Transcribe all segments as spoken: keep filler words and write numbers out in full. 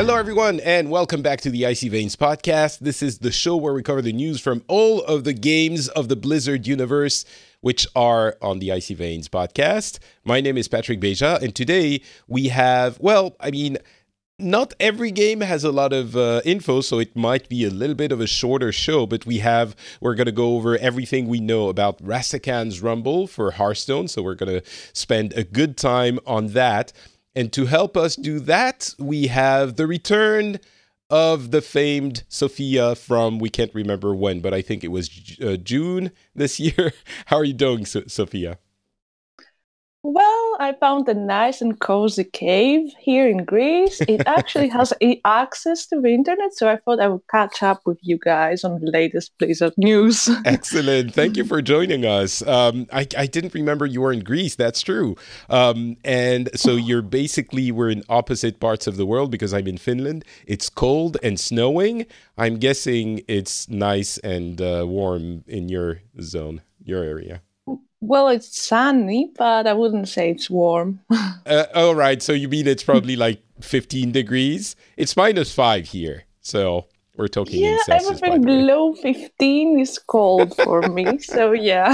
Hello, everyone, and welcome back to the Icy Veins podcast. This is the show where we cover the news from all of the games of the Blizzard universe, which are on the Icy Veins podcast. My name is Patrick Beja, and today we have, well, I mean, not every game has a lot of uh, info, so it might be a little bit of a shorter show, but we have, we're going to go over everything we know about Rastakhan's Rumble for Hearthstone, so we're going to spend a good time on that. And to help us do that, we have the return of the famed Sophia from, we can't remember when, but I think it was uh, June this year. How are you doing, so- Sophia? Well, I found a nice and cozy cave here in Greece. It actually has e- access to the internet, so I thought I would catch up with you guys on the latest Blizzard news. Excellent. Thank you for joining us. Um, I, I didn't remember you were in Greece. That's true. Um, and so you're basically, we're in opposite parts of the world because I'm in Finland. It's cold and snowing. I'm guessing it's nice and uh, warm in your zone, your area. Well, it's sunny, but I wouldn't say it's warm. uh, all right. So you mean it's probably like fifteen degrees? It's minus five here. So we're talking yeah, in Celsius. Everything below fifteen is cold for me. So yeah.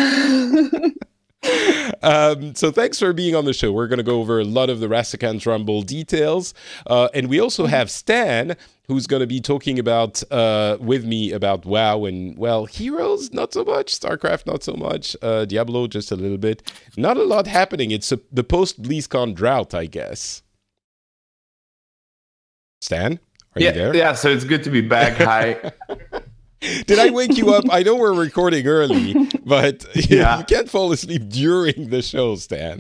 um, so thanks for being on the show. We're going to go over a lot of the Rastakhan's Rumble details. Uh, and we also have Stan, who's going to be talking about uh, with me about WoW and, well, Heroes, not so much. StarCraft, not so much. Uh, Diablo, just a little bit. Not a lot happening. It's a, the post-BlizzCon drought, I guess. Stan, are yeah, you there? Yeah, so it's good to be back. Hi. Did I wake you up? I know we're recording early, but yeah. you can't fall asleep during the show, Stan.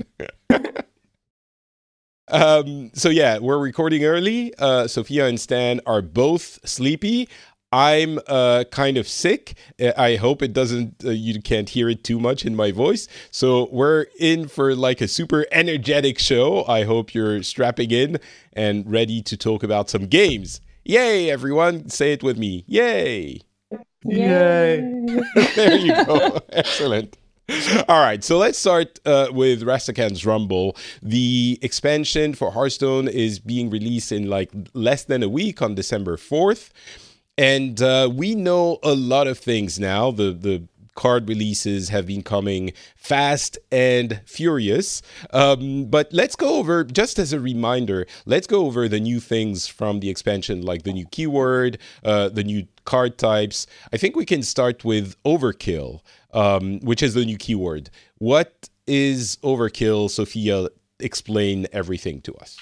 um, so yeah, we're recording early. Uh, Sophia and Stan are both sleepy. I'm uh, kind of sick. I hope it doesn't, uh, you can't hear it too much in my voice. So we're in for like a super energetic show. I hope you're strapping in and ready to talk about some games. Yay, everyone. Say it with me. Yay. Yay. There you go. Excellent. All right, so let's start uh, with Rastakhan's Rumble. The expansion for Hearthstone is being released in like less than a week on December fourth. And uh, we know a lot of things now. The the card releases have been coming fast and furious. Um, but let's go over, just as a reminder, let's go over the new things from the expansion, like the new keyword, uh, the new card types. I think we can start with Overkill, um, which is the new keyword. What is Overkill? Sophia, explain everything to us.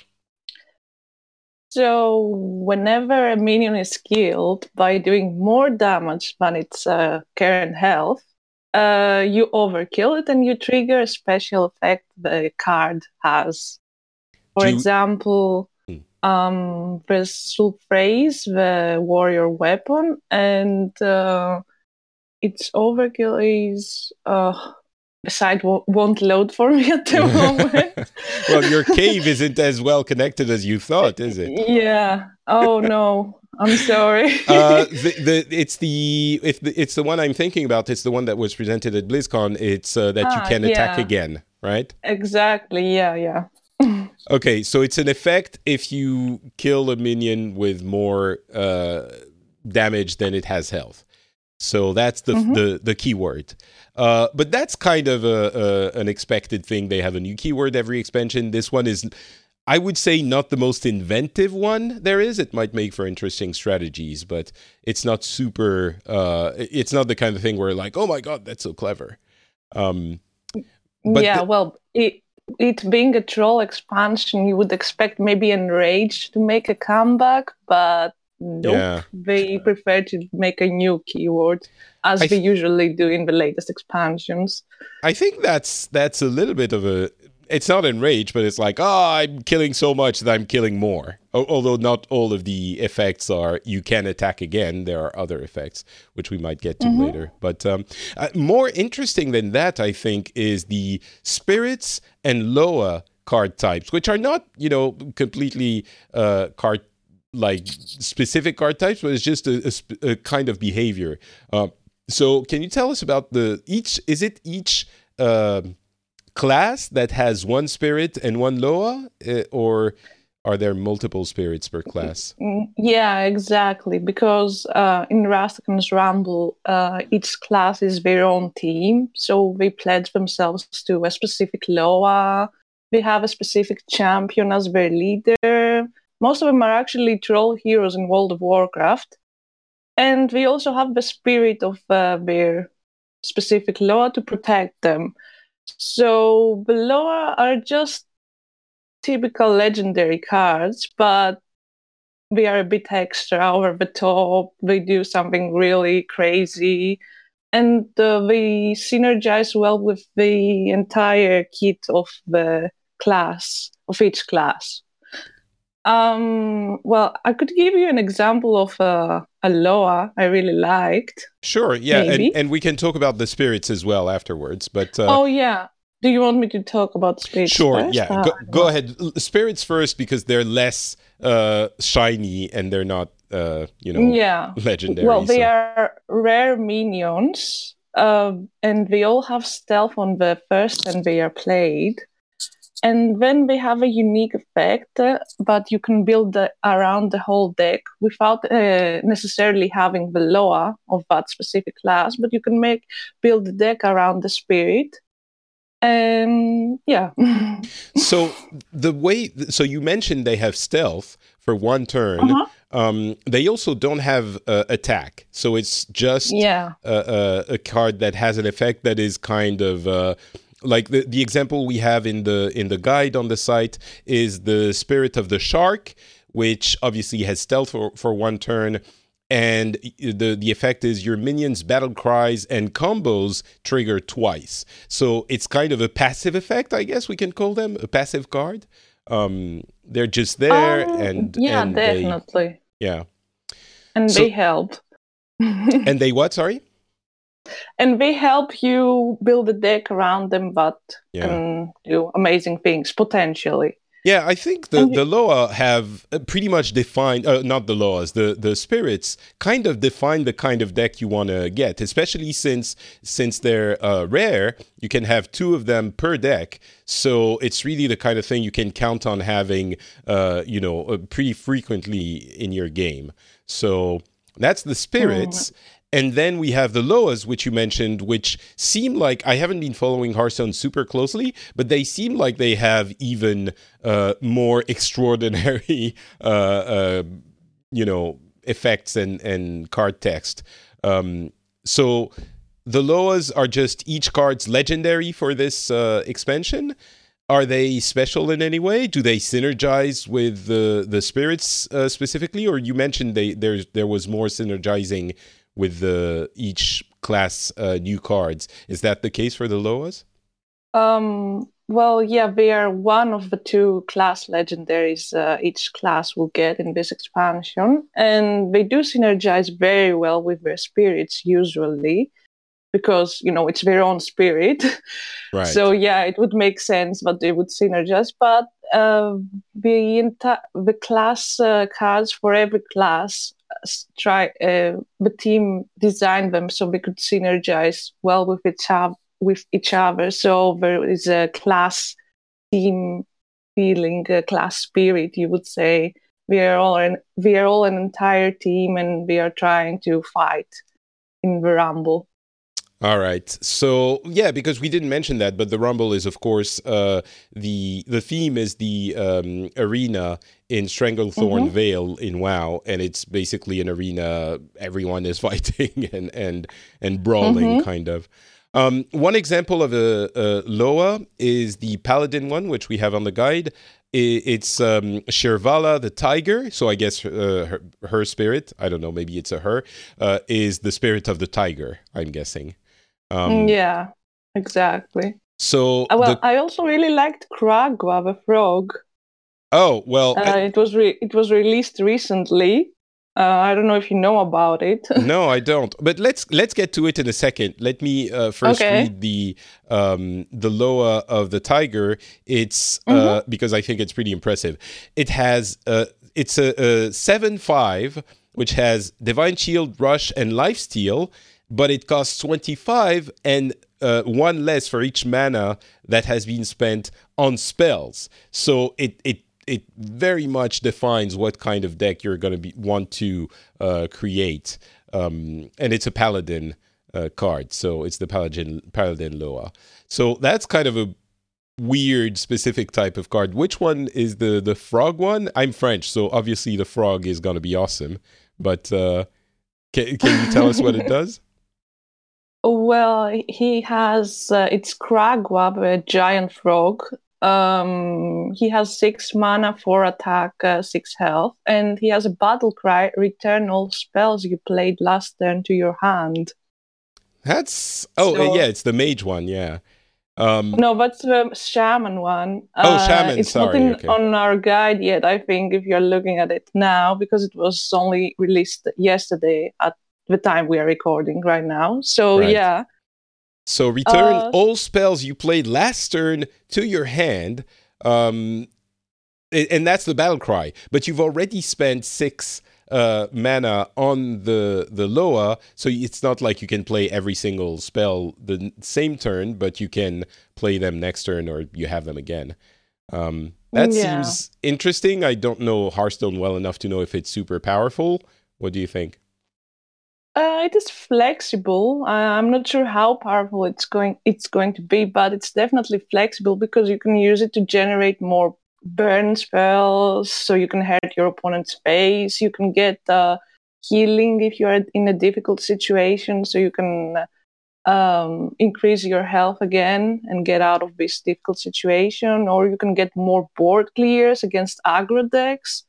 So whenever a minion is killed by doing more damage than its uh, current health, uh, you overkill it and you trigger a special effect the card has. For you... example, hmm. um, there's Sulphrase, the warrior weapon, and uh, its overkill is... Uh, The site won't load for me at the moment. Well, your cave isn't as well connected as you thought, is it? Yeah. Oh no, I'm sorry. uh, the, the it's the if the, it's the one I'm thinking about. It's the one that was presented at BlizzCon. It's uh, that ah, you can yeah. attack again, right? Exactly. Yeah. Yeah. Okay, so it's an effect if you kill a minion with more uh, damage than it has health. So that's the mm-hmm. the the keyword. Uh, but that's kind of a, a an expected thing. They have a new keyword every expansion. This one is, I would say, not the most inventive one there is. It might make for interesting strategies, but it's not super, uh, it's not the kind of thing where like, oh my God, that's so clever. Um, but yeah, the- well, it, it being a troll expansion, you would expect maybe Enrage to make a comeback, but nope, yeah. They prefer to make a new keyword, as th- they usually do in the latest expansions. I think that's that's a little bit of a... It's not Enrage, but it's like, oh, I'm killing so much that I'm killing more. O- although not all of the effects are, you can attack again. There are other effects, which we might get to mm-hmm. later. But um, uh, more interesting than that, I think, is the Spirits and Loa card types, which are not, you know, completely uh, card like specific card types, but it's just a, a, a kind of behavior. Uh, so can you tell us about the each, is it each uh, class that has one spirit and one Loa, uh, or are there multiple spirits per class? Yeah, exactly. Because uh, in Rastakhan's Rumble, uh, each class is their own team. So they pledge themselves to a specific Loa. They have a specific champion as their leader. Most of them are actually troll heroes in World of Warcraft. And they also have the spirit of uh, their specific Loa to protect them. So the Loa are just typical legendary cards, but they are a bit extra, over the top. They do something really crazy, and uh, they synergize well with the entire kit of the class, of each class. Um, well, I could give you an example of uh, a Loa I really liked. Sure, yeah, and, and we can talk about the spirits as well afterwards. But uh, oh yeah. Do you want me to talk about spirits Sure, first? yeah. Uh, Go, go ahead. Spirits first, because they're less uh, shiny and they're not, uh, you know, yeah. legendary. Well, they so. are rare minions, uh, and they all have stealth on the first time they are played. And then they have a unique effect, uh, but you can build the, around the whole deck without uh, necessarily having the Loa of that specific class, but you can make build the deck around the spirit. Um, yeah. So the way, so you mentioned they have stealth for one turn. Uh-huh. Um, they also don't have uh, attack. So it's just yeah. a, a, a card that has an effect that is kind of uh, like the, the example we have in the in the guide on the site is the Spirit of the Shark, which obviously has stealth for, for one turn. And the the effect is your minions' battle cries and combos trigger twice. So it's kind of a passive effect, I guess we can call them, a passive card. Um, they're just there, um, and yeah, and definitely. They, yeah, and so, they help. and they what? Sorry. And they help you build a deck around them, but yeah. can do amazing things potentially. Yeah, I think the, the Loa have pretty much defined, uh, not the Loas, the, the spirits kind of define the kind of deck you want to get, especially since since they're uh, rare, you can have two of them per deck. So it's really the kind of thing you can count on having, uh, you know, uh, pretty frequently in your game. So that's the spirits. Mm. And then we have the Loas, which you mentioned, which seem like, I haven't been following Hearthstone super closely, but they seem like they have even uh, more extraordinary, uh, uh, you know, effects and, and card text. Um, so the Loas are just each card's legendary for this uh, expansion. Are they special in any way? Do they synergize with the the spirits uh, specifically? Or you mentioned they there's there was more synergizing with the each class uh, new cards. Is that the case for the Loas? Um, well, yeah, they are one of the two class legendaries uh, each class will get in this expansion. And they do synergize very well with their spirits usually, because, you know, it's their own spirit. Right. So, yeah, it would make sense that they would synergize. But uh, the, enti- the class uh, cards for every class, try uh, the team designed them so they could synergize well with each other. With each other, so there is a class team feeling, a class spirit. You would say we are all an we are all an entire team, and we are trying to fight in the Rumble. All right. So yeah, because we didn't mention that, but the Rumble is, of course, uh, the the theme is the um, arena in Stranglethorn mm-hmm. Vale in WoW, and it's basically an arena everyone is fighting and and and brawling, mm-hmm. kind of. Um, one example of a, a Loa is the Paladin one, which we have on the guide. It's um, Shirvala the tiger, so I guess uh, her, her spirit, I don't know, maybe it's a her, uh, is the spirit of the tiger, I'm guessing. Um, yeah, exactly. So uh, Well, the... I also really liked Kragwa the frog. Oh, well... Uh, I... It was re- it was released recently. Uh, I don't know if you know about it. No, I don't. But let's let's get to it in a second. Let me uh, first okay. read the um, the Loa of the tiger. It's uh, mm-hmm. because I think it's pretty impressive. It has uh, it's a, a seven five which has Divine Shield, Rush, and Lifesteal, but it costs twenty-five and uh, one less for each mana that has been spent on spells. So it it it very much defines what kind of deck you're going to be want to uh, create. Um, and it's a Paladin uh, card, so it's the Paladin Paladin Loa. So that's kind of a weird specific type of card. Which one is the the frog one? I'm French, so obviously the frog is going to be awesome. But uh, can can you tell us what it does? Well, he has uh, it's Kragwab, a giant frog. Um, he has six mana, four attack, uh, six health, and he has a battle cry: return all spells you played last turn to your hand. That's oh so, yeah, it's the mage one, yeah. Um, no, but the shaman one. Oh, uh, shaman. It's sorry, not in, okay. on our guide yet. I think if you're looking at it now, because it was only released yesterday at the time we are recording right now. So right. yeah. So return uh, all spells you played last turn to your hand, um, and that's the battle cry. But you've already spent six uh, mana on the the Loa, so it's not like you can play every single spell the same turn, but you can play them next turn or you have them again. Um, that yeah. seems interesting. I don't know Hearthstone well enough to know if it's super powerful. What do you think? Uh, it is flexible. Uh, I'm not sure how powerful it's going it's going to be, but it's definitely flexible because you can use it to generate more burn spells, so you can hurt your opponent's base. You can get uh, healing if you're in a difficult situation, so you can um, increase your health again and get out of this difficult situation, or you can get more board clears against aggro decks.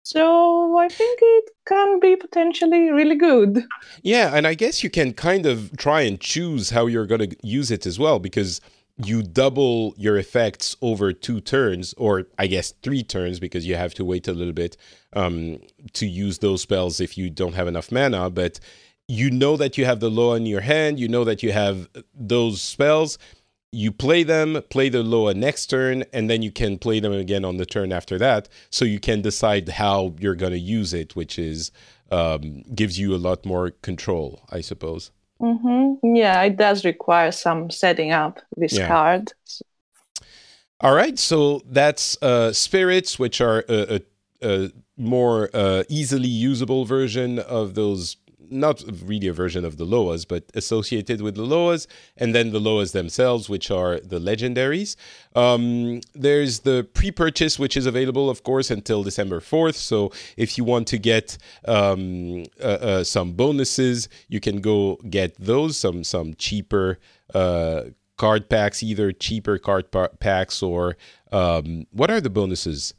So I think it can be potentially really good. Yeah, and I guess you can kind of try and choose how you're going to use it as well, because you double your effects over two turns, or I guess three turns, because you have to wait a little bit um, to use those spells if you don't have enough mana. But you know that you have the Loa in your hand, you know that you have those spells. You play them, play the Loa next turn, and then you can play them again on the turn after that. So you can decide how you're going to use it, which is um, gives you a lot more control, I suppose. Mm-hmm. Yeah, it does require some setting up this yeah. card. All right, so that's uh, Spirits, which are a, a, a more uh, easily usable version of those. Not really a version of the Loas, but associated with the Loas, and then the Loas themselves, which are the legendaries. Um, there's the pre-purchase, which is available, of course, until December fourth. So if you want to get um, uh, uh, some bonuses, you can go get those, some some cheaper uh, card packs, either cheaper card pa- packs or um, what are the bonuses?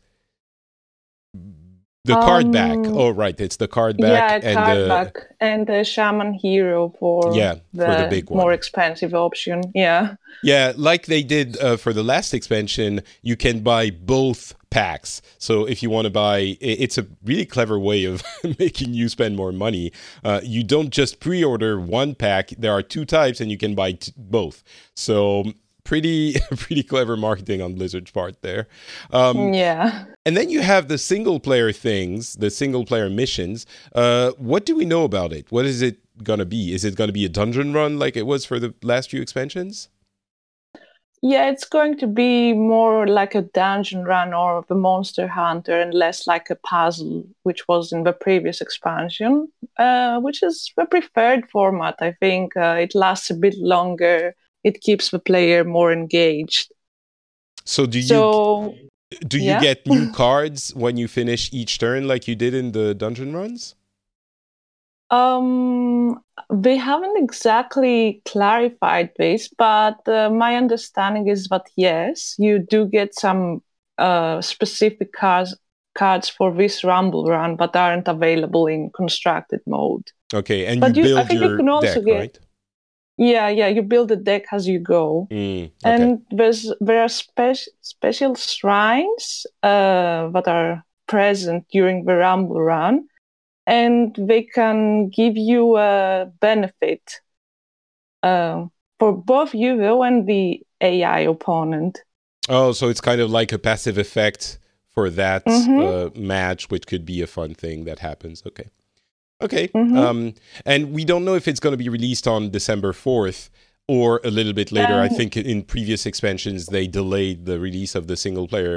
The card um, back. Oh, right. It's the card back. Yeah, and card the, back. And the Shaman Hero for, yeah, the, for the big one. More expensive option. Yeah. Yeah, like they did uh, for the last expansion, you can buy both packs. So if you want to buy, it's a really clever way of making you spend more money. Uh, you don't just pre-order one pack. There are two types and you can buy t- both. So pretty pretty clever marketing on Blizzard's part there. Um, yeah. And then you have the single player things, the single player missions. Uh, what do we know about it? What is it going to be? Is it going to be a dungeon run like it was for the last few expansions? Yeah, it's going to be more like a dungeon run or the Monster Hunter and less like a puzzle, which was in the previous expansion, uh, which is the preferred format. I think uh, it lasts a bit longer. It keeps the player more engaged. So do you so, do you yeah? get new cards when you finish each turn like you did in the dungeon runs? Um, they haven't exactly clarified this, but uh, my understanding is that yes, you do get some uh, specific cards cards for this Rumble Run, but aren't available in constructed mode. Okay, and but you, you build I think your you can also deck, get, right? Yeah, yeah, you build a deck as you go. Mm, okay. And there's there are spe- special shrines uh, that are present during the Rumble Run, and they can give you a benefit uh, for both you though and the A I opponent. Oh, so it's kind of like a passive effect for that mm-hmm. uh, match, which could be a fun thing that happens. Okay. Okay, mm-hmm. um, and we don't know if it's going to be released on December fourth or a little bit later. Um, I think in previous expansions, they delayed the release of the single-player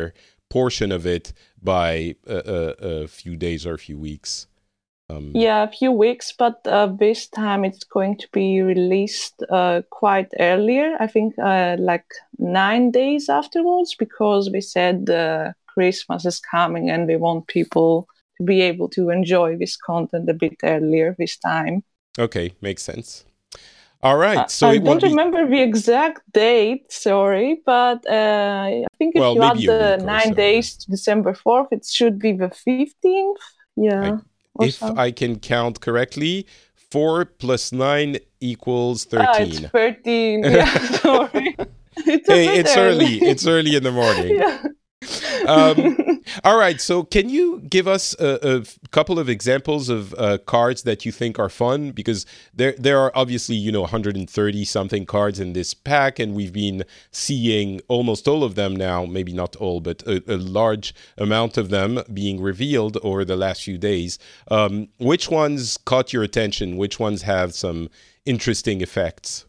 portion of it by a, a, a few days or a few weeks. Um, yeah, a few weeks, but uh, this time it's going to be released uh, quite earlier. I think uh, like nine days afterwards, because we said uh, Christmas is coming and we want people to be able to enjoy this content a bit earlier this time. Okay, makes sense. All right, so uh, I it don't be... remember the exact date, sorry, but uh, I think if well, you add the so, nine days yeah. to December fourth, it should be the fifteenth. Yeah. I, if so. I can count correctly, four plus nine equals thirteen. Ah, it's thirteen. Yeah, sorry. It's hey, it's early. early. It's early in the morning. Yeah. um, all right. So can you give us a, a couple of examples of uh, cards that you think are fun? Because there there are obviously, you know, one hundred thirty something cards in this pack, and we've been seeing almost all of them now, maybe not all, but a, a large amount of them being revealed over the last few days. Um, which ones caught your attention? Which ones have some interesting effects?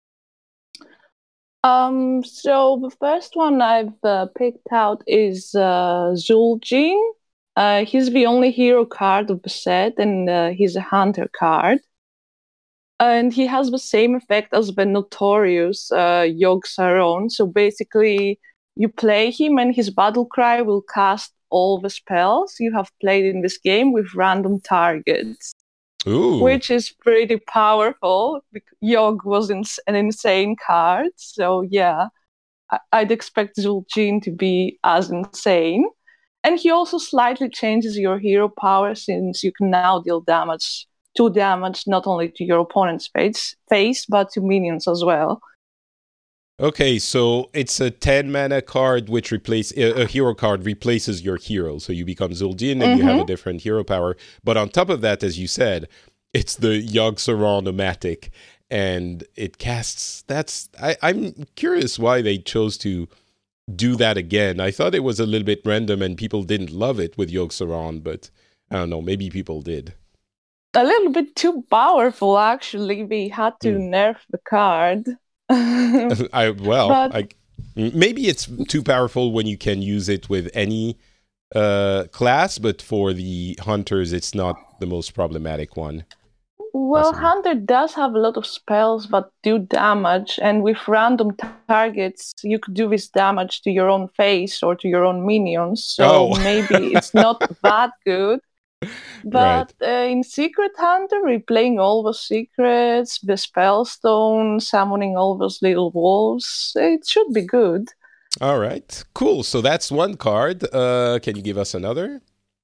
Um, so the first one I've uh, picked out is uh, Zul'Jin. Uh, he's the only hero card of the set, and uh, he's a hunter card. And he has the same effect as the notorious uh, Yogg-Saron. So basically, you play him and his battle cry will cast all the spells you have played in this game with random targets. Ooh. Which is pretty powerful. Yogg was ins- an insane card, so yeah, I- I'd expect Zul'Jin to be as insane. And he also slightly changes your hero power, since you can now deal damage, two damage, not only to your opponent's face, face but to minions as well. Okay, so it's a ten mana card which replace a, a hero card replaces your hero, so you become Zul'Jin and mm-hmm. you have a different hero power. But on top of that, as you said, it's the Yogg-Saron Omatic, and it casts. That's I, I'm curious why they chose to do that again. I thought it was a little bit random and people didn't love it with Yogg-Saron, but I don't know, maybe people did. A little bit too powerful, actually. We had to mm. nerf the card. I well, but, I, maybe it's too powerful when you can use it with any uh, class, but for the hunters, it's not the most problematic one. Well, possibly. Hunter does have a lot of spells that do damage, and with random t- targets, you could do this damage to your own face or to your own minions. So oh. maybe it's not that good. But right. uh, in Secret Hunter, replaying all the secrets, the Spellstone, summoning all those little wolves, it should be good. All right, cool. So that's one card. Uh, can you give us another?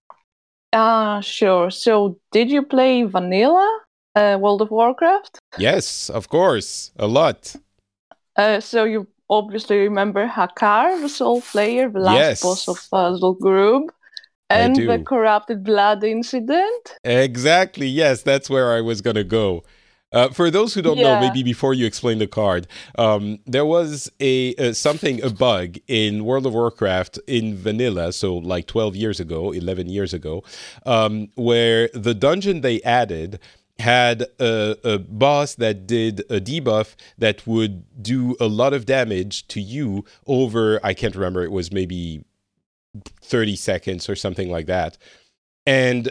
Ah, uh, sure. So did you play Vanilla, uh, World of Warcraft? Yes, of course. A lot. Uh, so you obviously remember Hakar, the Soul Player, the last yes. boss of uh, Zul'Gurub. And the corrupted blood incident? Exactly, yes, that's where I was going to go. Uh, for those who don't yeah. know, maybe before you explain the card, um, there was a uh, something, a bug in World of Warcraft in vanilla, so like twelve years ago, eleven years ago, um, where the dungeon they added had a, a boss that did a debuff that would do a lot of damage to you over, I can't remember, it was maybe thirty seconds or something like that, and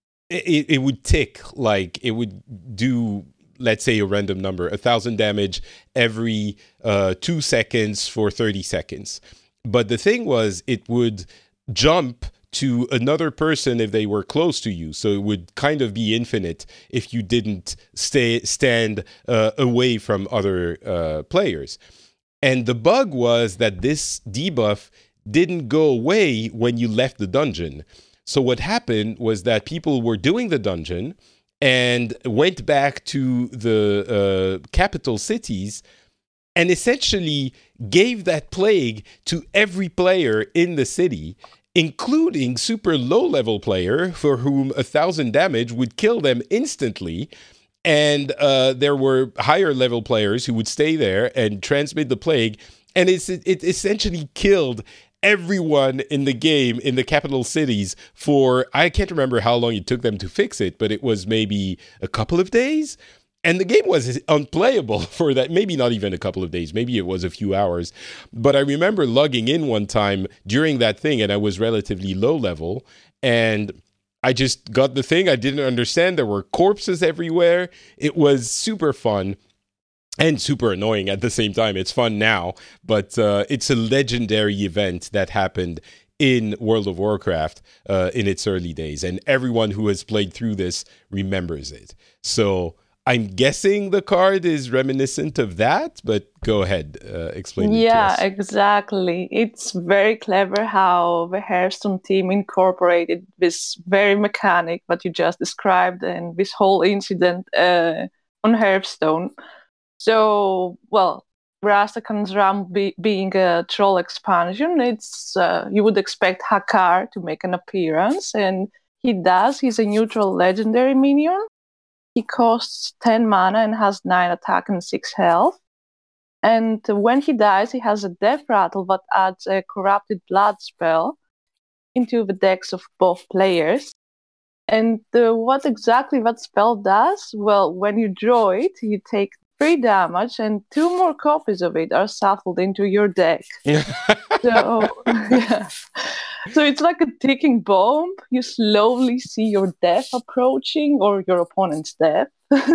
it, it would tick, like it would do, let's say a random number, a thousand damage every uh, two seconds for thirty seconds. But the thing was, it would jump to another person if they were close to you, so it would kind of be infinite if you didn't stay stand uh, away from other uh, players. And the bug was that this debuff didn't go away when you left the dungeon. So what happened was that people were doing the dungeon and went back to the uh, capital cities and essentially gave that plague to every player in the city, including super low-level player for whom a thousand damage would kill them instantly. And uh, there were higher-level players who would stay there and transmit the plague. And it's, it essentially killed everyone in the game in the capital cities for, I can't remember how long it took them to fix it, but it was maybe a couple of days. And the game was unplayable for that, maybe not even a couple of days, maybe it was a few hours. But I remember logging in one time during that thing, and I was relatively low level, and I just got the thing. I didn't understand. There were corpses everywhere. It was super fun and super annoying at the same time. It's fun now, but uh, it's a legendary event that happened in World of Warcraft uh, in its early days. And everyone who has played through this remembers it. So I'm guessing the card is reminiscent of that, but go ahead, uh, explain it yeah, to us. Exactly. It's very clever how the Hearthstone team incorporated this very mechanic that you just described and this whole incident uh, on Hearthstone. So, well, Rastakhan's Ram be, being a troll expansion, it's uh, you would expect Hakkar to make an appearance, and he does. He's a neutral legendary minion. He costs ten mana and has nine attack and six health. And when he dies, he has a death rattle that adds a corrupted blood spell into the decks of both players. And uh, what exactly that spell does? Well, when you draw it, you take three damage, and two more copies of it are shuffled into your deck. so, yeah. so it's like a ticking bomb. You slowly see your death approaching, or your opponent's death.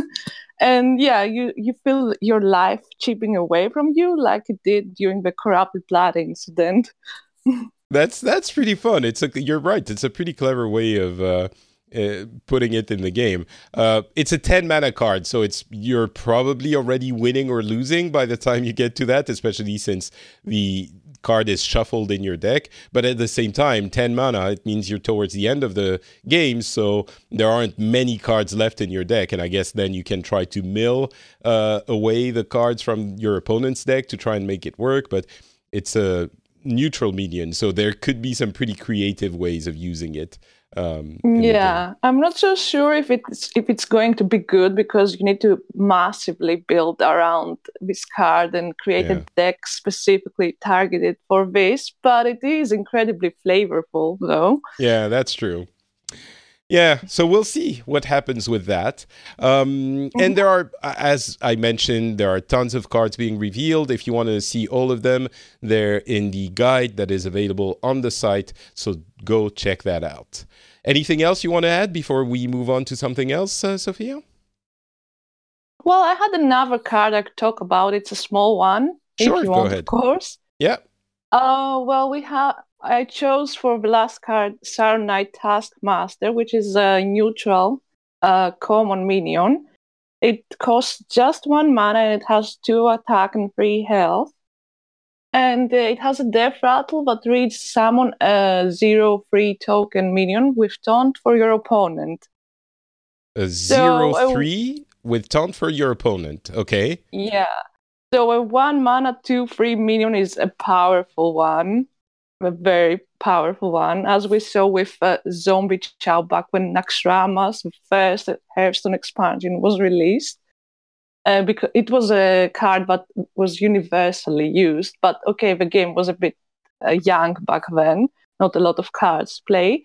and yeah, you, you feel your life chipping away from you like it did during the Corrupted Blood incident. that's that's pretty fun. It's a, you're right. It's a pretty clever way of... Uh... Uh, putting it in the game. Uh, it's a ten mana card, so it's you're probably already winning or losing by the time you get to that, especially since the card is shuffled in your deck. But at the same time, ten mana, it means you're towards the end of the game, so there aren't many cards left in your deck, and I guess then you can try to mill uh, away the cards from your opponent's deck to try and make it work, but it's a neutral minion, so there could be some pretty creative ways of using it. Um, yeah, I'm not so sure if it's if it's going to be good, because you need to massively build around this card and create yeah. a deck specifically targeted for this. But it is incredibly flavorful, though. Yeah, that's true. Yeah, so we'll see what happens with that. Um, and there are, as I mentioned, there are tons of cards being revealed. If you want to see all of them, they're in the guide that is available on the site. So go check that out. Anything else you want to add before we move on to something else, uh, Sophia? Well, I had another card I could talk about. It's a small one. Sure, if you go want, ahead. Of course. Yeah. Uh, well, we have. I chose for the last card Saronite Taskmaster, which is a neutral uh, common minion. It costs just one mana and it has two attack and three health. And uh, it has a death rattle that reads summon a zero free token minion with taunt for your opponent. A zero so, three uh, with taunt for your opponent. Okay. Yeah. So a one mana two free minion is a powerful one. A very powerful one, as we saw with uh, Zombie Chow back when Naxxrama's first Hearthstone expansion was released. Uh, because it was a card that was universally used, but okay, the game was a bit uh, young back then, not a lot of cards play,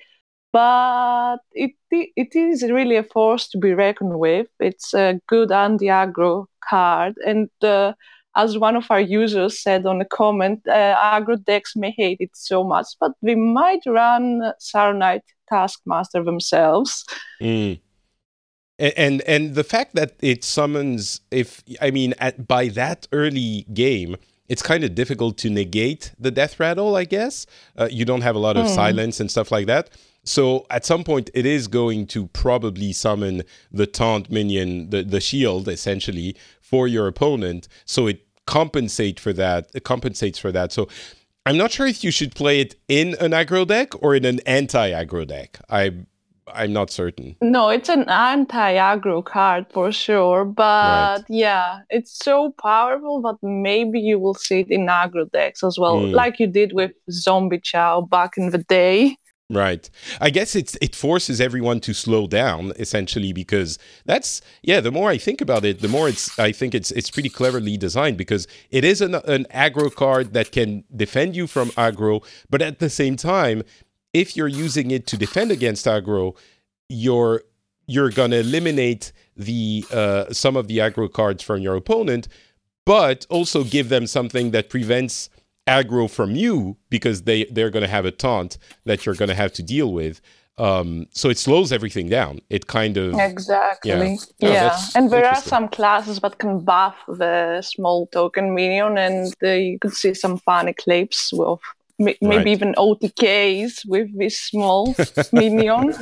but it it is really a force to be reckoned with. It's a good anti-aggro card, and uh, as one of our users said on a comment, uh, aggro decks may hate it so much, but they might run Saronite Taskmaster themselves. Mm. And, and and the fact that it summons, if I mean, at by that early game, it's kind of difficult to negate the death rattle, I guess. Uh, you don't have a lot of mm. silence and stuff like that. So at some point, it is going to probably summon the taunt minion, the, the shield, essentially, for your opponent. So it compensate for that. It compensates for that. So I'm not sure if you should play it in an aggro deck or in an anti-aggro deck. I, I'm not certain. No, it's an anti-aggro card for sure. But right. yeah, it's so powerful that maybe you will see it in aggro decks as well, mm. like you did with Zombie Chow back in the day. Right. I guess it's it forces everyone to slow down, essentially, because that's, yeah, the more I think about it, the more it's, I think it's it's pretty cleverly designed, because it is an, an aggro card that can defend you from aggro, but at the same time, if you're using it to defend against aggro, you're, you're going to eliminate the uh, some of the aggro cards from your opponent, but also give them something that prevents aggro from you, because they, they're going to have a taunt that you're going to have to deal with. Um, so it slows everything down. It kind of... Exactly. Yeah. Yeah. Oh, yeah. And there are some classes that can buff the small token minion, and uh, you could see some funny clips with m- maybe Right. even O T Ks with this small minion.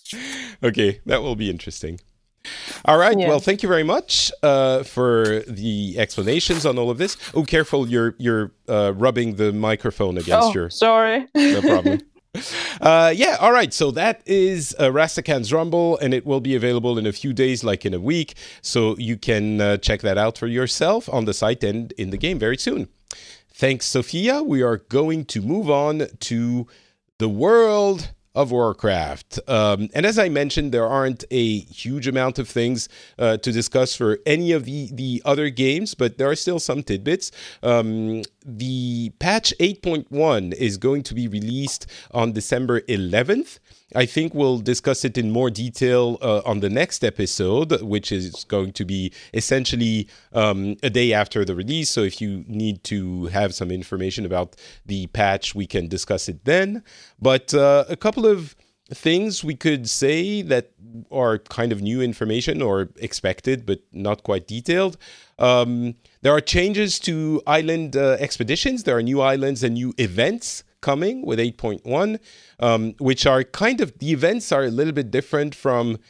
Okay, that will be interesting. All right. Yeah. Well, thank you very much uh, for the explanations on all of this. Oh, careful! You're you're uh, rubbing the microphone against Oh, your. sorry. No problem. Uh, yeah. All right. So that is uh, Rastakhan's Rumble, and it will be available in a few days, like in a week. So you can uh, check that out for yourself on the site and in the game very soon. Thanks, Sophia. We are going to move on to the world of Warcraft. Um, and as I mentioned, there aren't a huge amount of things uh, to discuss for any of the, the other games, but there are still some tidbits. Um, the patch eight point one is going to be released on December eleventh. I think we'll discuss it in more detail uh, on the next episode, which is going to be essentially um, a day after the release. So if you need to have some information about the patch, we can discuss it then. But uh, a couple of things we could say that are kind of new information or expected, but not quite detailed. Um, there are changes to island uh, expeditions. There are new islands and new events coming with eight point one, um, which are kind of, the events are a little bit different from,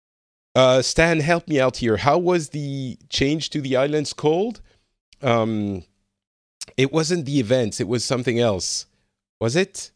uh, Stan, help me out here. How was the change to the islands called? Um, it wasn't the events, it was something else. Was it?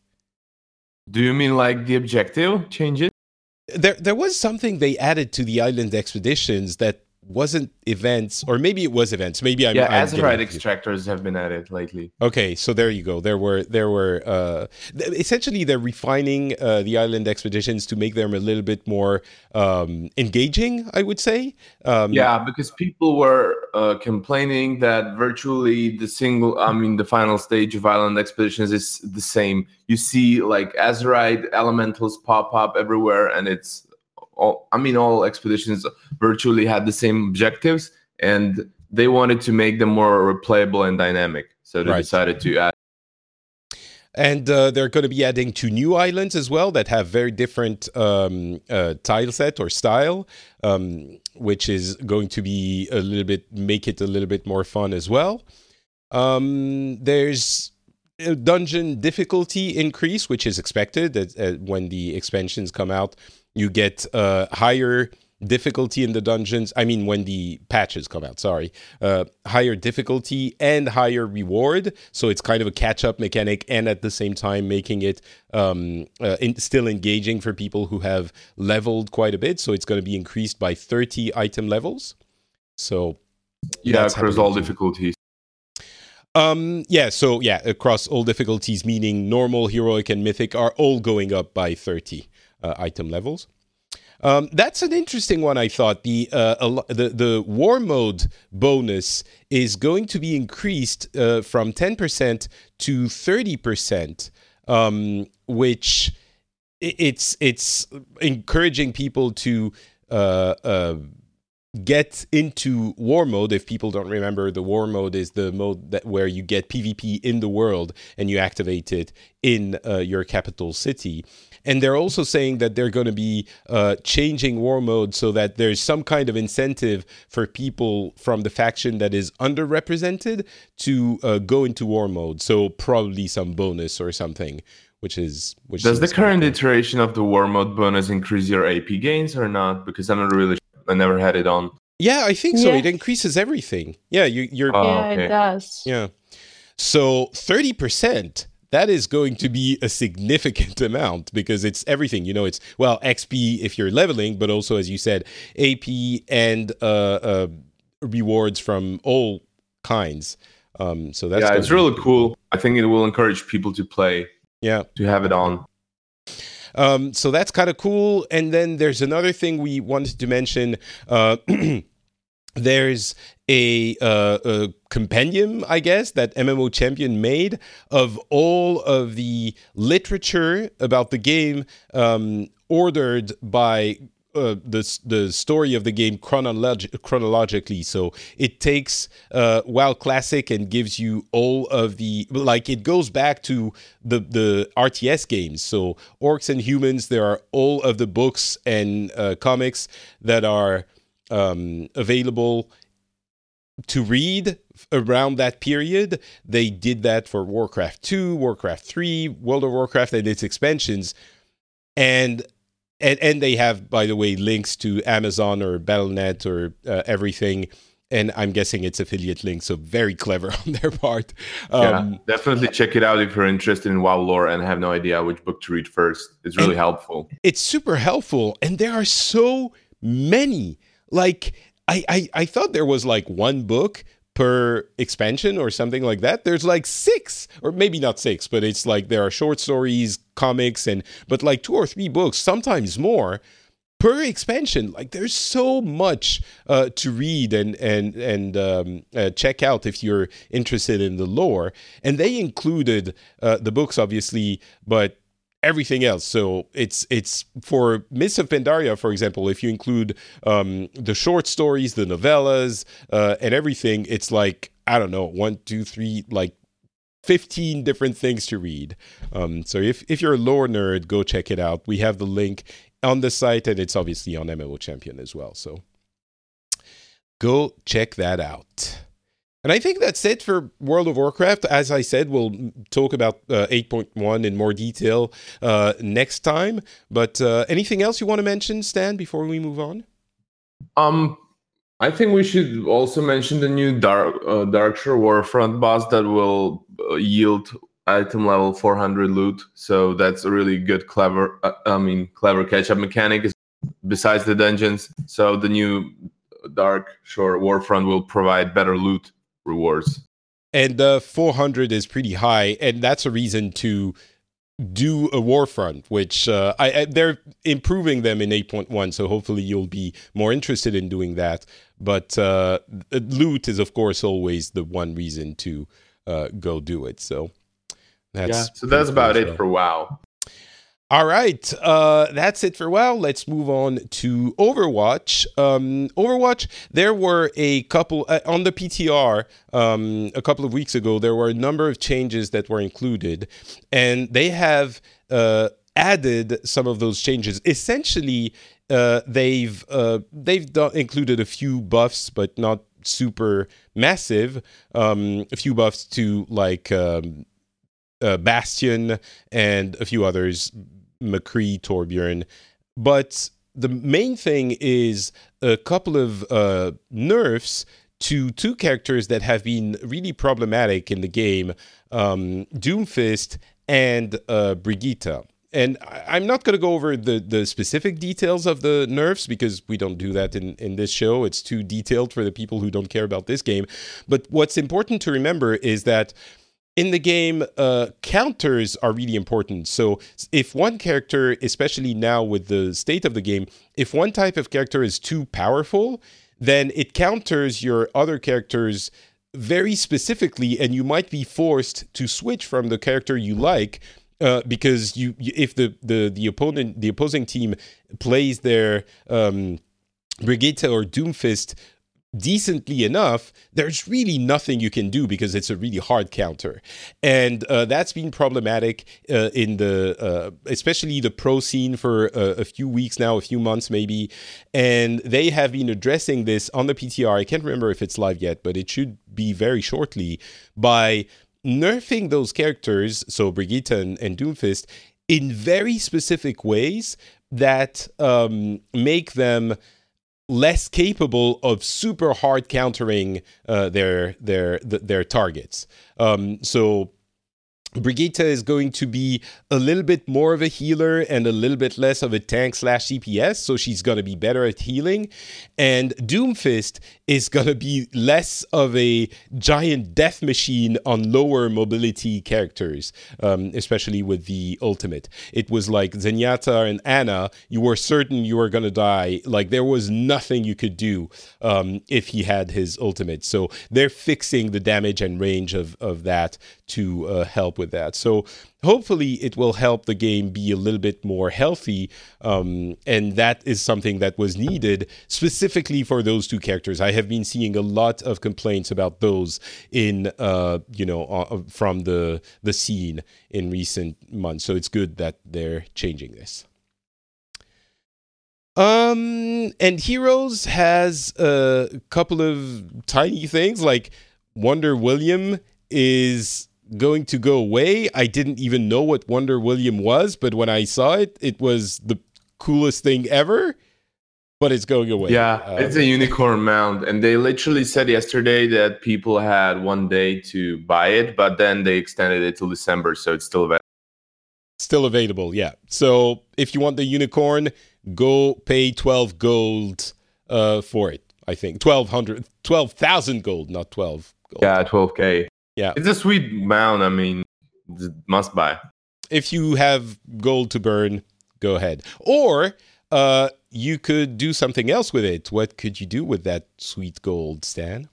Do you mean like the objective changes? There, there was something they added to the island expeditions that wasn't events, or maybe it was events. Maybe I'm yeah. I'm Azerite getting- extractors have been added lately. Okay, so there you go. There were there were uh, th- essentially they're refining uh, the island expeditions to make them a little bit more um, engaging, I would say. Um, Yeah, because people were uh, complaining that virtually the single, I mean, the final stage of island expeditions is the same. You see like Azerite elementals pop up everywhere, and it's all, I mean, all expeditions virtually had the same objectives, and they wanted to make them more replayable and dynamic. So they Right. decided to add. And uh, they're going to be adding two new islands as well that have very different um, uh, tile set or style, um, which is going to be a little bit, make it a little bit more fun as well. Um, there's a dungeon difficulty increase, which is expected that uh, when the expansions come out, you get uh, higher difficulty in the dungeons. I mean, when the patches come out, sorry, uh, higher difficulty and higher reward. So it's kind of a catch-up mechanic, and at the same time making it um, uh, in, still engaging for people who have leveled quite a bit. So it's going to be increased by thirty item levels. So Yeah, that's across happening all too. difficulties. Um, yeah, so yeah, across all difficulties, meaning normal, heroic, and mythic, are all going up by thirty uh, item levels. Um, that's an interesting one, I thought. The, uh, al- the the war mode bonus is going to be increased uh, from ten percent to thirty percent, um, which i- it's it's encouraging people to uh, uh, get into war mode. If people don't remember, the war mode is the mode that where you get PvP in the world and you activate it in uh, your capital city. And they're also saying that they're going to be uh, changing war mode so that there's some kind of incentive for people from the faction that is underrepresented to uh, go into war mode. So probably some bonus or something, which is which Does the seems current kinda cool. iteration of the war mode bonus increase your A P gains or not? Because I'm not really sure. I never had it on. Yeah, I think so. Yeah. It increases everything. Yeah, you, you're Oh, yeah, okay. it does. yeah. So thirty percent. That is going to be a significant amount because it's everything. You know, it's, well, X P if you're leveling, but also, as you said, A P and uh, uh, rewards from all kinds. Um, so that's yeah, gonna it's be- really cool. I think it will encourage people to play, Yeah. to have it on. Um, so that's kind of cool. And then there's another thing we wanted to mention. Uh, there's a, uh, a compendium, I guess, that M M O Champion made of all of the literature about the game, um, ordered by uh, the the story of the game chronolog- chronologically. So it takes uh, WoW Classic and gives you all of the, like, it goes back to the the R T S games. So Orcs and Humans, there are all of the books and uh, comics that are um, available to read around that period. They did that for Warcraft two, Warcraft three, World of Warcraft and its expansions. And and and they have, by the way, links to Amazon or Battle dot net or uh, everything. And I'm guessing it's affiliate links, so very clever on their part. Um, yeah, definitely check it out if you're interested in WoW lore and have no idea which book to read first. It's really helpful. It's super helpful, and there are so many. Like, I, I, I thought there was like one book per expansion or something like that. There's like six, or maybe not six, but it's like there are short stories, comics, and but like two or three books, sometimes more, per expansion. Like, there's so much uh, to read and and and um, uh, check out if you're interested in the lore. And they included uh, the books, obviously, but everything else. So it's it's for Mists of Pandaria, for example, if you include um, the short stories, the novellas, uh, and everything, it's like, I don't know, one, two, three, like fifteen different things to read. Um, so if, if you're a lore nerd, go check it out. We have the link on the site, and it's obviously on M M O Champion as well. So go check that out. And I think that's it for World of Warcraft. As I said, we'll talk about uh, eight point one in more detail uh, next time. But uh, anything else you want to mention, Stan, before we move on? Um, I think we should also mention the new Dark uh, Darkshore Warfront boss that will uh, yield item level four hundred loot. So that's a really good, clever, uh, I mean, clever catch-up mechanic besides the dungeons. So the new Darkshore Warfront will provide better loot rewards. And uh, four hundred is pretty high, and that's a reason to do a Warfront, which uh, I, I, they're improving them in eight point one, so hopefully you'll be more interested in doing that. But uh, loot is, of course, always the one reason to uh, go do it. So that's yeah, so that's about cool, it so. for WoW. All right, uh, that's it for WoW. Let's move on to Overwatch. Um, Overwatch, there were a couple, uh, on the P T R um, a couple of weeks ago, there were a number of changes that were included, and they have uh, added some of those changes. Essentially, uh, they've uh, they've done, included a few buffs, but not super massive. Um, a few buffs to, like, um, uh, Bastion and a few others, McCree, Torbjorn. But the main thing is a couple of uh, nerfs to two characters that have been really problematic in the game, um, Doomfist and uh, Brigitte. And I'm not going to go over the, the specific details of the nerfs because we don't do that in, in this show. It's too detailed for the people who don't care about this game. But what's important to remember is that in the game, uh, counters are really important. So if one character, especially now with the state of the game, if one type of character is too powerful, then it counters your other characters very specifically, and you might be forced to switch from the character you like uh, because you, if the, the, the opponent, the opposing team plays their um, Brigitte or Doomfist decently enough, there's really nothing you can do because it's a really hard counter. And uh, that's been problematic uh, in the, uh, especially the pro scene for uh, a few weeks now, a few months maybe. And they have been addressing this on the P T R. I can't remember if it's live yet, but it should be very shortly, by nerfing those characters, so Brigitte and, and Doomfist, in very specific ways that um, make them less capable of super hard countering uh, their their their targets. Um, so Brigitte is going to be a little bit more of a healer and a little bit less of a tank slash C P S, so she's going to be better at healing. And Doomfist is going to be less of a giant death machine on lower mobility characters, um, especially with the ultimate. It was like Zenyatta and Ana, you were certain you were going to die. Like, there was nothing you could do um, if he had his ultimate. So they're fixing the damage and range of, of that to uh, help with with that. So hopefully it will help the game be a little bit more healthy, um, and that is something that was needed specifically for those two characters. I have been seeing a lot of complaints about those in, uh, you know, uh, from the the scene in recent months. So it's good that they're changing this. Um, and Heroes has a couple of tiny things, like Wonder William is going to go away. I didn't even know what Wonder William was, but when I saw it, it was the coolest thing ever. But it's going away. Yeah, uh, it's a unicorn mount, and they literally said yesterday that people had one day to buy it, but then they extended it till December, so it's still available. Still available, yeah. So if you want the unicorn, go pay twelve gold uh, for it. I think twelve hundred, twelve thousand gold, not twelve gold. Yeah, twelve K. Yeah, it's a sweet mount. I mean, must buy. If you have gold to burn, go ahead. Or uh, you could do something else with it. What could you do with that sweet gold, Stan?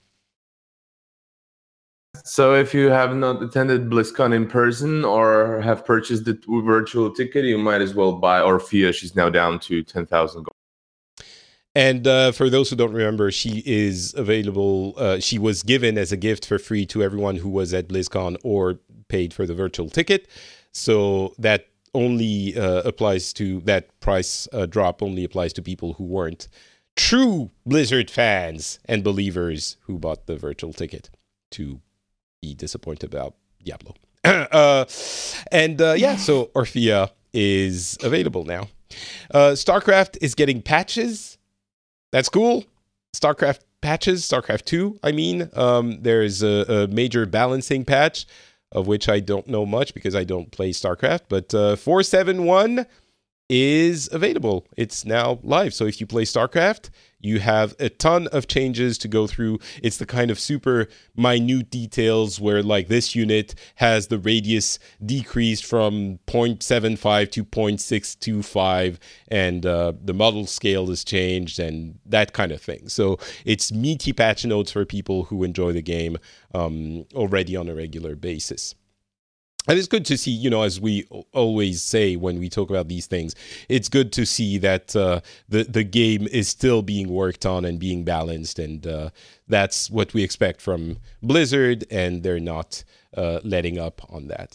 So if you have not attended BlizzCon in person or have purchased the virtual ticket, you might as well buy Orphea. She's now down to ten thousand gold. And uh, for those who don't remember, she is available. Uh, she was given as a gift for free to everyone who was at BlizzCon or paid for the virtual ticket. So that only uh, applies to, that price uh, drop only applies to people who weren't true Blizzard fans and believers who bought the virtual ticket to be disappointed about Diablo. uh, and uh, yeah, so Orphea is available now. Uh, StarCraft is getting patches. That's cool. StarCraft patches, StarCraft two, I mean. Um, there's a, a major balancing patch, of which I don't know much because I don't play StarCraft, but uh, four seven one is available. It's now live. So if you play StarCraft, you have a ton of changes to go through. It's the kind of super minute details where, like, this unit has the radius decreased from zero point seven five to zero point six two five, and uh, the model scale is changed and that kind of thing. So it's meaty patch notes for people who enjoy the game um, already on a regular basis. And it's good to see, you know, as we always say when we talk about these things, it's good to see that uh, the, the game is still being worked on and being balanced. And uh, that's what we expect from Blizzard, and they're not uh, letting up on that.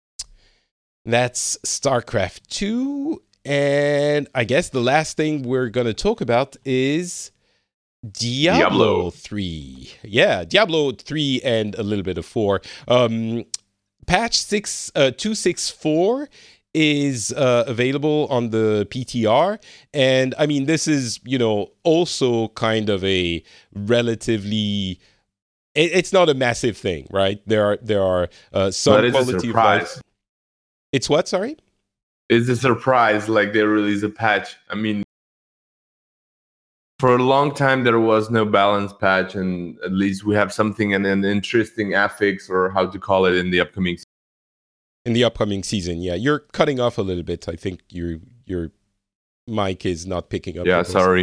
That's StarCraft two. And I guess the last thing we're going to talk about is Diablo, Diablo three. Yeah, Diablo three and a little bit of four. Um... Patch six uh, two sixty-four is uh, available on the P T R, and I mean, this is, you know, also kind of a relatively, it, it's not a massive thing, right? There are there are uh, some but it's quality a of life. surprise. It's what? Sorry, it's a surprise. Like, they release a patch. I mean, for a long time there was no balance patch, and at least we have something and an interesting affix, or how to call it, in the upcoming season. In the upcoming season, yeah. You're cutting off a little bit. I think your your mic is not picking up. Yeah, sorry.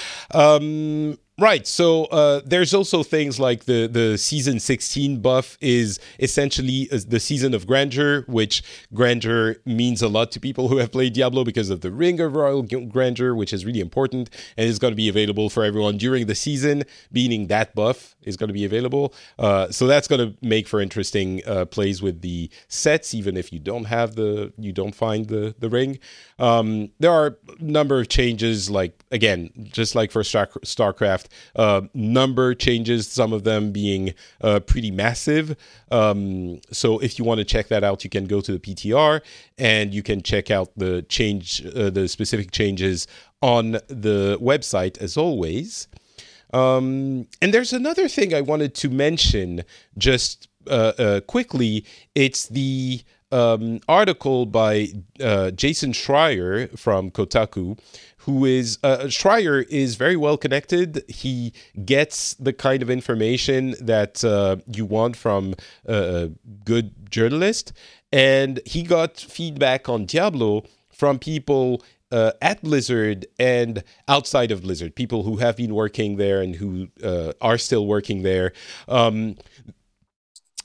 Um, right. So uh, there's also things like the, the season sixteen buff is essentially the season of grandeur, which grandeur means a lot to people who have played Diablo because of the Ring of Royal Grandeur, which is really important and is going to be available for everyone during the season, meaning that buff is going to be available. Uh, so that's going to make for interesting uh, plays with the sets, even if you don't have the, you don't find the, the ring. Um, there are a number of changes, like, again, just like for Star- StarCraft, uh, number changes, some of them being uh, pretty massive. Um, so if you want to check that out, you can go to the P T R and you can check out the change, uh, the specific changes on the website, as always. Um, and there's another thing I wanted to mention just uh, uh, quickly. It's the um, article by uh, Jason Schreier from Kotaku, who is, uh, Schreier is very well connected. He gets the kind of information that uh, you want from a good journalist. And he got feedback on Diablo from people Uh, at Blizzard and outside of Blizzard, people who have been working there and who uh, are still working there. Um,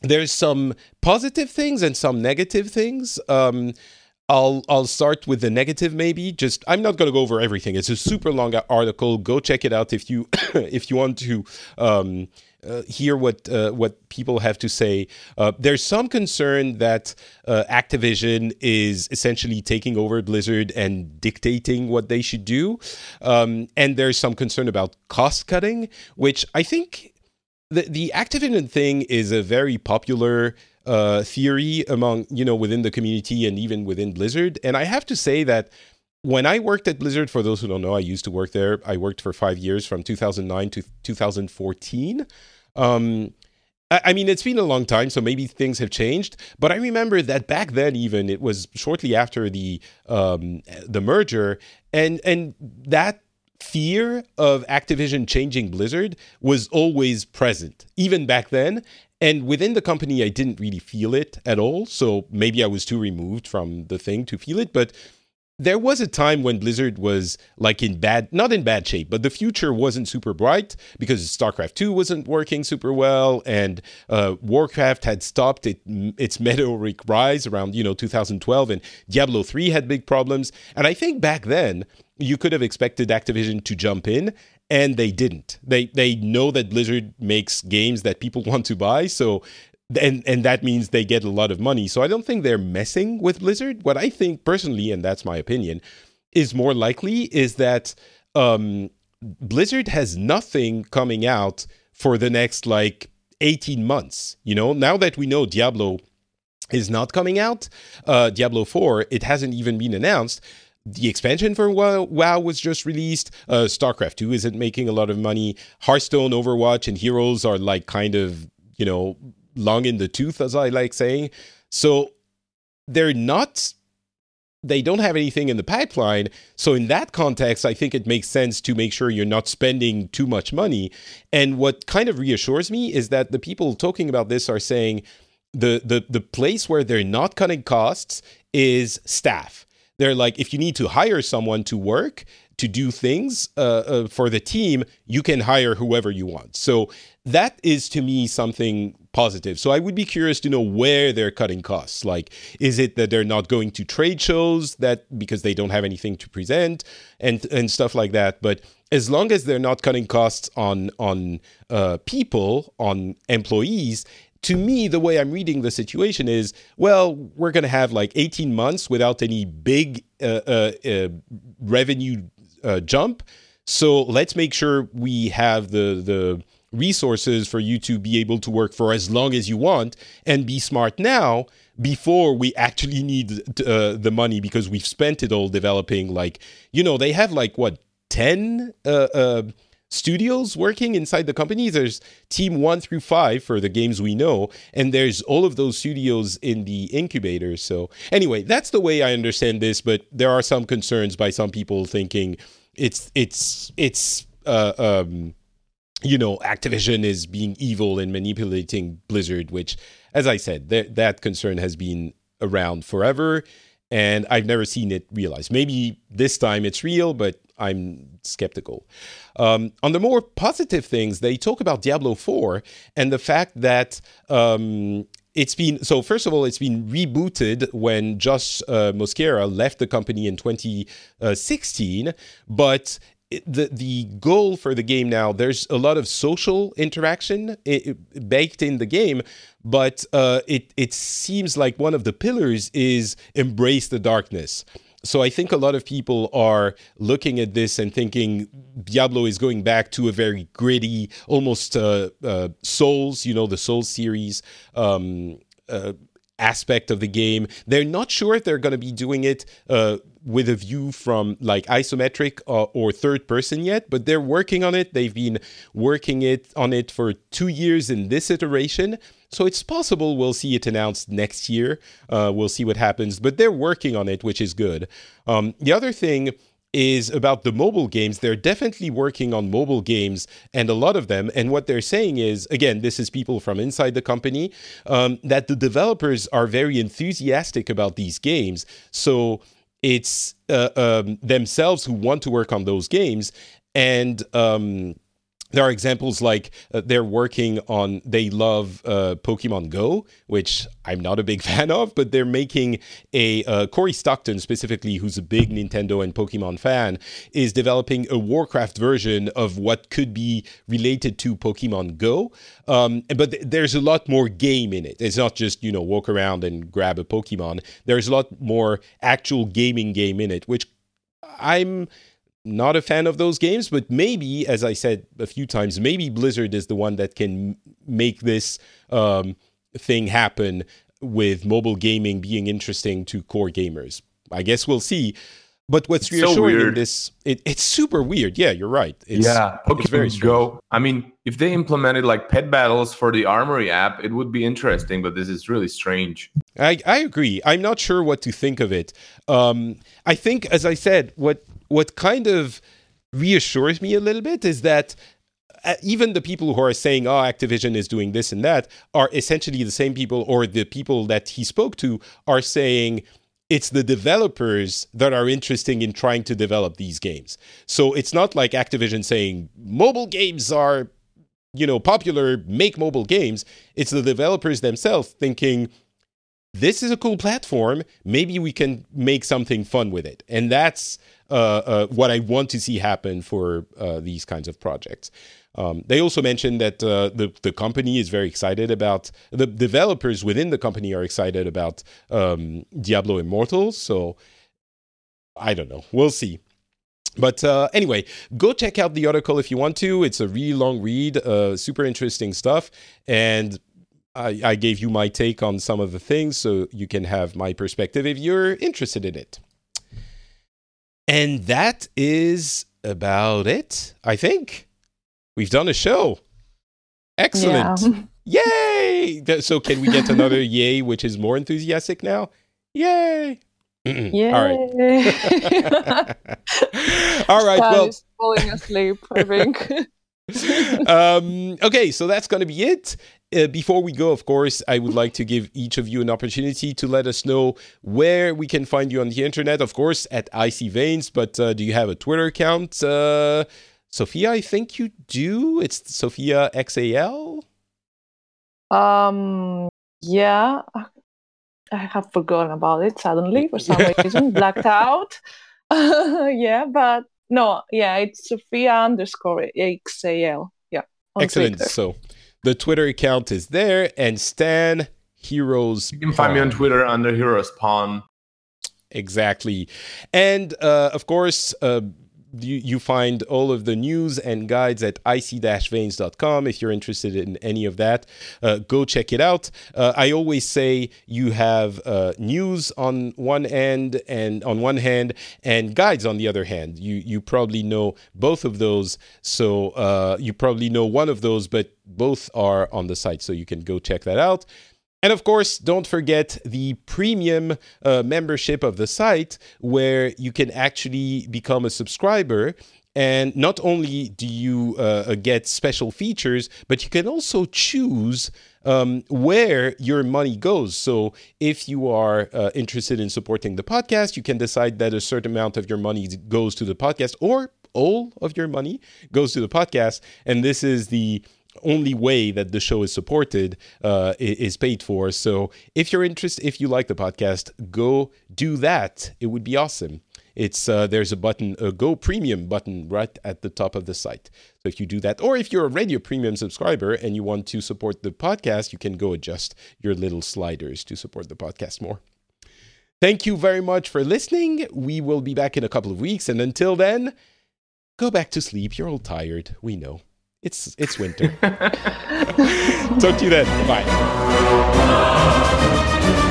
there's some positive things and some negative things. Um, I'll I'll start with the negative maybe. Just I'm not going to go over everything. It's a super long article. Go check it out if you if you want to um, uh, hear what uh, what people have to say. Uh, there's some concern that uh, Activision is essentially taking over Blizzard and dictating what they should do, um, and there's some concern about cost cutting, which I think the the Activision thing is a very popular Uh, theory among, you know, within the community and even within Blizzard. And I have to say that when I worked at Blizzard, for those who don't know, I used to work there. I worked for five years from two thousand nine to two thousand fourteen. Um, I, I mean, it's been a long time, so maybe things have changed. But I remember that back then, even, it was shortly after the um, the merger, and and that fear of Activision changing Blizzard was always present, even back then. And within the company, I didn't really feel it at all. So maybe I was too removed from the thing to feel it. But there was a time when Blizzard was like in bad, not in bad shape, but the future wasn't super bright because StarCraft two wasn't working super well. And uh, Warcraft had stopped it, its meteoric rise around, you know, two thousand twelve. And Diablo three had big problems. And I think back then, you could have expected Activision to jump in. And they didn't. They they know that Blizzard makes games that people want to buy, so and and that means they get a lot of money. So I don't think they're messing with Blizzard. What I think personally, and that's my opinion, is more likely is that um, Blizzard has nothing coming out for the next like eighteen months. You know, now that we know Diablo is not coming out, uh, Diablo four, it hasn't even been announced. The expansion for WoW, WoW was just released. Uh, StarCraft two isn't making a lot of money. Hearthstone, Overwatch, and Heroes are like kind of, you know, long in the tooth, as I like saying. So they're not, they don't have anything in the pipeline. So in that context, I think it makes sense to make sure you're not spending too much money. And what kind of reassures me is that the people talking about this are saying the the the place where they're not cutting costs is staff. They're like, if you need to hire someone to work, to do things uh, uh, for the team, you can hire whoever you want. So that is, to me, something positive. So I would be curious to know where they're cutting costs. Like, is it that they're not going to trade shows that because they don't have anything to present and and stuff like that? But as long as they're not cutting costs on, on uh, people, on employees, to me, the way I'm reading the situation is, well, we're going to have like eighteen months without any big uh, uh, uh, revenue uh, jump. So let's make sure we have the the resources for you to be able to work for as long as you want and be smart now before we actually need uh, the money because we've spent it all developing. Like, you know, they have like, what, ten uh, uh studios working inside the company. There's team one through five for the games we know, and there's all of those studios in the incubator. So anyway, that's the way I understand this, but there are some concerns by some people thinking it's it's it's uh, um, you know, Activision is being evil and manipulating Blizzard, which, as I said, th- that concern has been around forever, and I've never seen it realized. Maybe this time it's real, but I'm skeptical. Um, on the more positive things, they talk about Diablo four and the fact that um, it's been, so first of all, it's been rebooted when Josh uh, Mosquera left the company in twenty sixteen, but the the goal for the game now, there's a lot of social interaction it, baked in the game, but uh, it, it seems like one of the pillars is embrace the darkness. So I think a lot of people are looking at this and thinking Diablo is going back to a very gritty, almost uh, uh, Souls, you know, the Souls series um, uh, aspect of the game. They're not sure if they're going to be doing it uh, with a view from like isometric uh, or third person yet, but they're working on it. They've been working it on it for two years in this iteration. So it's possible we'll see it announced next year. Uh, we'll see what happens, but they're working on it, which is good. Um, the other thing is about the mobile games. They're definitely working on mobile games, and a lot of them. And what they're saying is, again, this is people from inside the company, um, that the developers are very enthusiastic about these games. So it's uh, um, themselves who want to work on those games. And um, there are examples like uh, they're working on, they love uh, Pokemon Go, which I'm not a big fan of, but they're making a, uh, Corey Stockton specifically, who's a big Nintendo and Pokemon fan, is developing a Warcraft version of what could be related to Pokemon Go. Um, but th- there's a lot more game in it. It's not just, you know, walk around and grab a Pokemon. There's a lot more actual gaming game in it, which I'm not a fan of those games, but maybe, as I said a few times, maybe Blizzard is the one that can make this um, thing happen with mobile gaming being interesting to core gamers. I guess we'll see. But what's it's reassuring so in this, it, it's super weird. Yeah, you're right. It's, yeah, Pokemon it's very Go. I mean, if they implemented like pet battles for the Armory app, it would be interesting, but this is really strange. I, I agree. I'm not sure what to think of it. Um, I think, as I said, what what kind of reassures me a little bit is that uh, even the people who are saying, oh, Activision is doing this and that, are essentially the same people, or the people that he spoke to are saying it's the developers that are interested in trying to develop these games. So it's not like Activision saying mobile games are, you know, popular, make mobile games. It's the developers themselves thinking, this is a cool platform. Maybe we can make something fun with it. And that's uh, uh, what I want to see happen for uh, these kinds of projects. Um, they also mentioned that uh, the, the company is very excited about, the developers within the company are excited about um, Diablo Immortal. So I don't know. We'll see. But uh, anyway, go check out the article if you want to. It's a really long read, uh, super interesting stuff. And I, I gave you my take on some of the things, so you can have my perspective if you're interested in it. And that is about it, I think. We've done a show. Excellent. Yeah. Yay! So can we get another yay, which is more enthusiastic now? Yay! Yay! All right. All right. Stan well, is falling asleep, I think. um, okay, so that's going to be it. Uh, before we go, of course, I would like to give each of you an opportunity to let us know where we can find you on the internet. Of course, at Icy Veins, but uh, do you have a Twitter account? Uh, Sophia, I think you do. It's Sophia X A L. Um, yeah, I have forgotten about it suddenly for some reason, blacked out. Yeah, but no, yeah, it's Sophia underscore X A L. Yeah. Excellent. Twitter. So the Twitter account is there, and Stan Heroes. You can find Pawn. me on Twitter under Heroes Pawn. Exactly, and uh, of course. Uh, You, you find all of the news and guides at icy dash veins dot com. If you're interested in any of that, uh, go check it out. Uh, I always say you have uh, news on one end and on one hand and guides on the other hand. You you probably know both of those, so uh, you probably know one of those, but both are on the site, so you can go check that out. And of course, don't forget the premium uh, membership of the site, where you can actually become a subscriber. And not only do you uh, get special features, but you can also choose um, where your money goes. So if you are uh, interested in supporting the podcast, you can decide that a certain amount of your money goes to the podcast, or all of your money goes to the podcast. And this is the only way that the show is supported, uh, is paid for. So if you're interested, if you like the podcast, go do that. It would be awesome. It's uh, there's a button, a Go Premium button right at the top of the site. So if you do that, or if you're already a premium subscriber and you want to support the podcast, you can go adjust your little sliders to support the podcast more. Thank you very much for listening. We will be back in a couple of weeks. And until then, go back to sleep. You're all tired. We know. It's it's winter. Talk to you then. Bye.